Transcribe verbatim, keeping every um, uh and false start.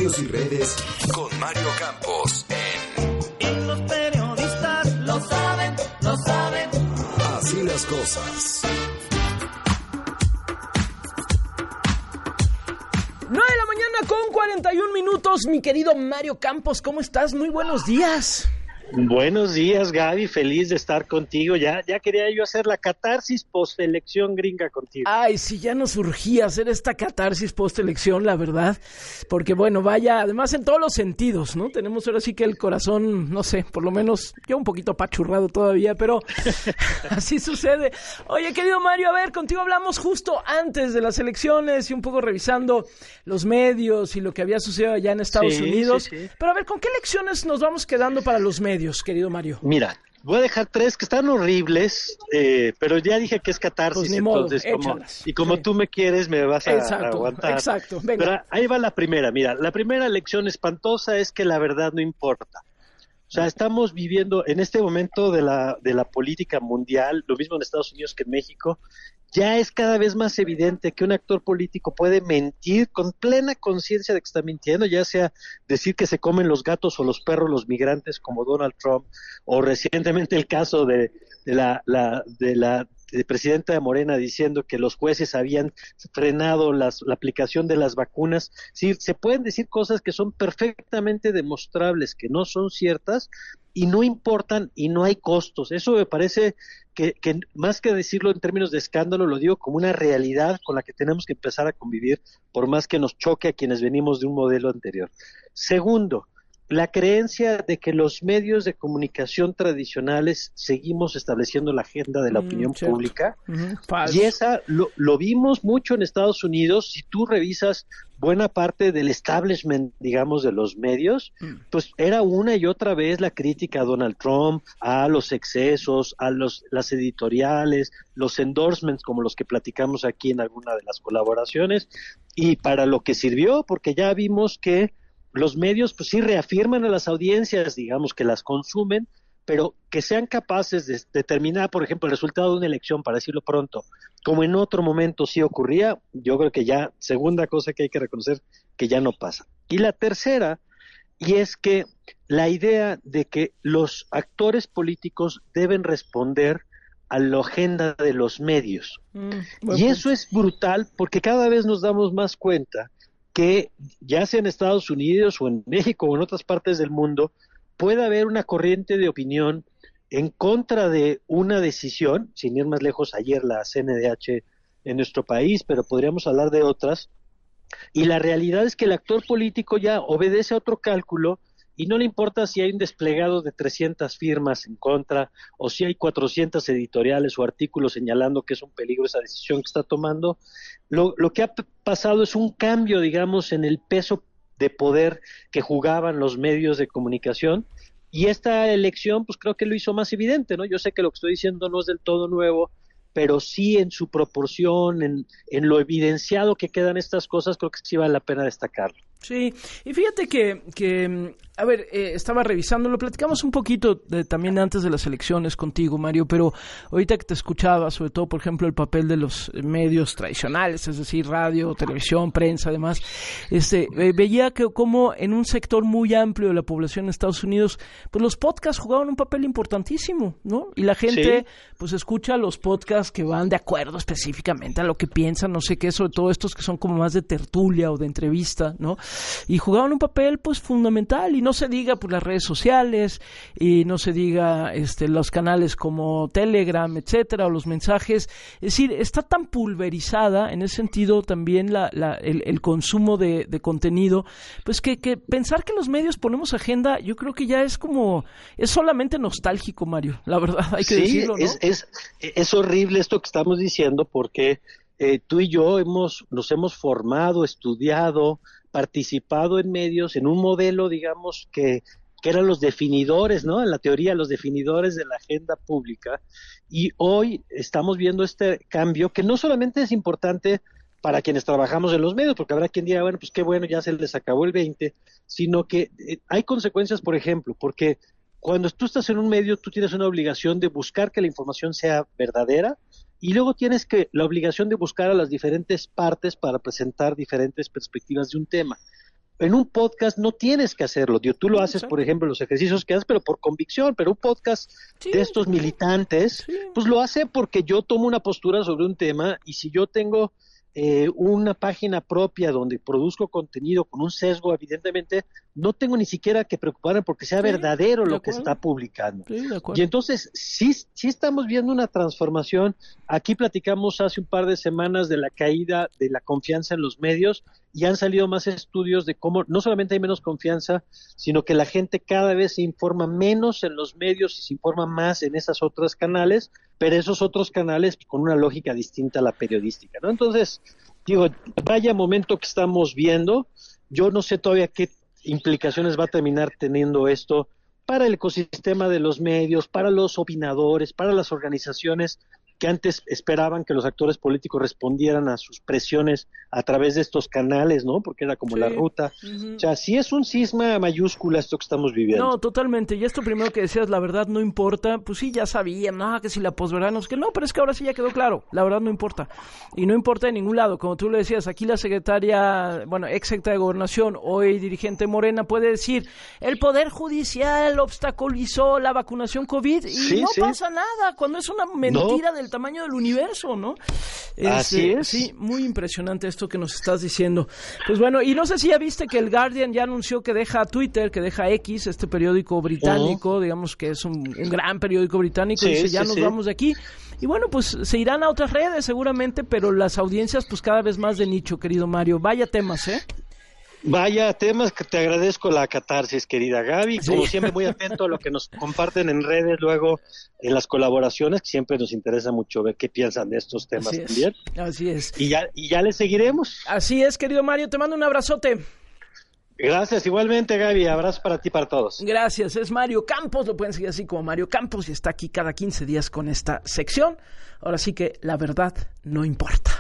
medios y redes con Mario Campos en... Y los periodistas lo saben, lo saben. Así las cosas. nueve de la mañana con cuarenta y un minutos, mi querido Mario Campos, ¿cómo estás? Muy buenos días. Buenos días, Gaby, feliz de estar contigo. Ya ya quería yo hacer la catarsis post-elección gringa contigo. Ay, sí, ya nos urgía hacer esta catarsis post-elección, la verdad, porque bueno, vaya, además en todos los sentidos, ¿no? Tenemos ahora sí que el corazón, no sé, por lo menos yo un poquito apachurrado todavía, pero así sucede. Oye, querido Mario, a ver, contigo hablamos justo antes de las elecciones y un poco revisando los medios y lo que había sucedido allá en Estados Sí, Unidos, sí, sí. Pero a ver, ¿con qué elecciones nos vamos quedando para los medios? Querido Mario. Mira, voy a dejar tres que están horribles, eh, pero ya dije que es catarsis, Pues ni modo, entonces como, échalas. y como Sí. tú me quieres me vas a, Exacto, a aguantar. exacto, venga. Pero ahí va la primera, mira, la primera elección espantosa es que la verdad no importa. O sea, estamos viviendo en este momento de la de la política mundial, lo mismo en Estados Unidos que en México, ya es cada vez más evidente que un actor político puede mentir con plena conciencia de que está mintiendo, ya sea decir que se comen los gatos o los perros los migrantes como Donald Trump, o recientemente el caso de, de la, la de la de presidenta de Morena diciendo que los jueces habían frenado las, la aplicación de las vacunas. Sí, se pueden decir cosas que son perfectamente demostrables, que no son ciertas y no importan y no hay costos. Eso me parece que, que más que decirlo en términos de escándalo, lo digo como una realidad con la que tenemos que empezar a convivir, por más que nos choque a quienes venimos de un modelo anterior. Segundo, la creencia de que los medios de comunicación tradicionales seguimos estableciendo la agenda de la Mm, opinión cierto. pública, Ujú, falso. y esa lo, lo vimos mucho en Estados Unidos. Si tú revisas buena parte del establishment, digamos, de los medios, Mm. pues era una y otra vez la crítica a Donald Trump, a los excesos, a los las editoriales, los endorsements como los que platicamos aquí en alguna de las colaboraciones, y para lo que sirvió, porque ya vimos que los medios pues sí reafirman a las audiencias, digamos, que las consumen, pero que sean capaces de determinar, por ejemplo, el resultado de una elección, para decirlo pronto, como en otro momento sí ocurría, yo creo que ya, segunda cosa que hay que reconocer, que ya no pasa. Y la tercera, y es que la idea de que los actores políticos deben responder a la agenda de los medios. Mm, buen Y punto. eso es brutal porque cada vez nos damos más cuenta que ya sea en Estados Unidos o en México o en otras partes del mundo, puede haber una corriente de opinión en contra de una decisión, sin ir más lejos, ayer la C N D H en nuestro país, pero podríamos hablar de otras, y la realidad es que el actor político ya obedece a otro cálculo y no le importa si hay un desplegado de trescientas firmas en contra o si hay cuatrocientas editoriales o artículos señalando que es un peligro esa decisión que está tomando. Lo, lo que ha p- pasado es un cambio, digamos, en el peso de poder que jugaban los medios de comunicación, y esta elección pues creo que lo hizo más evidente, ¿no? Yo sé que lo que estoy diciendo no es del todo nuevo, pero sí en su proporción, en, en lo evidenciado que quedan estas cosas, creo que sí vale la pena destacarlo. Sí, y fíjate que, que a ver, eh, estaba revisando, lo platicamos un poquito de, también antes de las elecciones contigo, Mario, pero ahorita que te escuchaba, sobre todo, por ejemplo, el papel de los medios tradicionales, es decir, radio, televisión, prensa, además, este, eh, veía que como en un sector muy amplio de la población en Estados Unidos, pues los podcasts jugaban un papel importantísimo, ¿no? Y la gente, Sí. pues escucha los podcasts que van de acuerdo específicamente a lo que piensan, no sé qué, sobre todo estos que son como más de tertulia o de entrevista, ¿no? Y jugaban un papel pues fundamental, y no se diga por las redes sociales, y no se diga este los canales como Telegram, etcétera, o los mensajes. Es decir, está tan pulverizada en ese sentido también la, la, el, el consumo de, de contenido, pues que, que pensar que los medios ponemos agenda, yo creo que ya es como, es solamente nostálgico, Mario, la verdad, hay que Sí, decirlo, ¿no? es, es, es horrible esto que estamos diciendo porque eh, tú y yo hemos, nos hemos formado, estudiado, participado en medios, en un modelo, digamos, que, que eran los definidores, ¿no? En la teoría, los definidores de la agenda pública, y hoy estamos viendo este cambio que no solamente es importante para quienes trabajamos en los medios, porque habrá quien diga, bueno, pues qué bueno, ya se les acabó el veinte, sino que eh, hay consecuencias, por ejemplo, porque cuando tú estás en un medio, tú tienes una obligación de buscar que la información sea verdadera, y luego tienes que la obligación de buscar a las diferentes partes para presentar diferentes perspectivas de un tema. En un podcast no tienes que hacerlo. Digo, tú lo haces, por ejemplo, los ejercicios que haces, pero por convicción. Pero un podcast sí, de estos militantes, sí. pues lo hace porque yo tomo una postura sobre un tema, y si yo tengo eh, una página propia donde produzco contenido con un sesgo, evidentemente, no tengo ni siquiera que preocuparme porque sea sí, verdadero lo que está publicando. Sí, y entonces, sí, sí estamos viendo una transformación. Aquí platicamos hace un par de semanas de la caída de la confianza en los medios, y han salido más estudios de cómo no solamente hay menos confianza, sino que la gente cada vez se informa menos en los medios y se informa más en esas otras canales, pero esos otros canales con una lógica distinta a la periodística, ¿no? Entonces, digo, vaya momento que estamos viendo. Yo no sé todavía qué implicaciones va a terminar teniendo esto para el ecosistema de los medios, para los opinadores, para las organizaciones que antes esperaban que los actores políticos respondieran a sus presiones a través de estos canales, ¿no? Porque era como sí. la ruta. Uh-huh. O sea, sí es un cisma mayúscula esto que estamos viviendo. No, totalmente. Y esto primero que decías, la verdad no importa, pues sí, ya sabían, no, que si la posverano, que no, pero es que ahora sí ya quedó claro, la verdad no importa. Y no importa de ningún lado, como tú le decías, aquí la secretaria, bueno, ex secretaria de Gobernación, hoy dirigente Morena, puede decir, el Poder Judicial obstaculizó la vacunación COVID, y sí, no sí. pasa nada, cuando es una mentira no. del tamaño del universo, ¿no? Así Este, es. Sí, muy impresionante esto que nos estás diciendo. Pues bueno, y no sé si ya viste que el Guardian ya anunció que deja Twitter, que deja X, este periódico británico, uh-huh. digamos que es un, un gran periódico británico, sí, y dice, ya sí, nos sí. vamos de aquí. Y bueno, pues se irán a otras redes seguramente, pero las audiencias pues cada vez más de nicho, querido Mario. Vaya temas, ¿eh? Vaya temas, que te agradezco la catarsis, querida Gaby, sí. como siempre muy atento a lo que nos comparten en redes, luego en las colaboraciones, que siempre nos interesa mucho ver qué piensan de estos temas Así también. Es. Así es. Y ya, y ya les seguiremos. Así es, querido Mario, te mando un abrazote. Gracias, igualmente, Gaby, abrazo para ti y para todos. Gracias, es Mario Campos, lo pueden seguir así como Mario Campos, y está aquí cada quince días con esta sección. Ahora sí que la verdad no importa.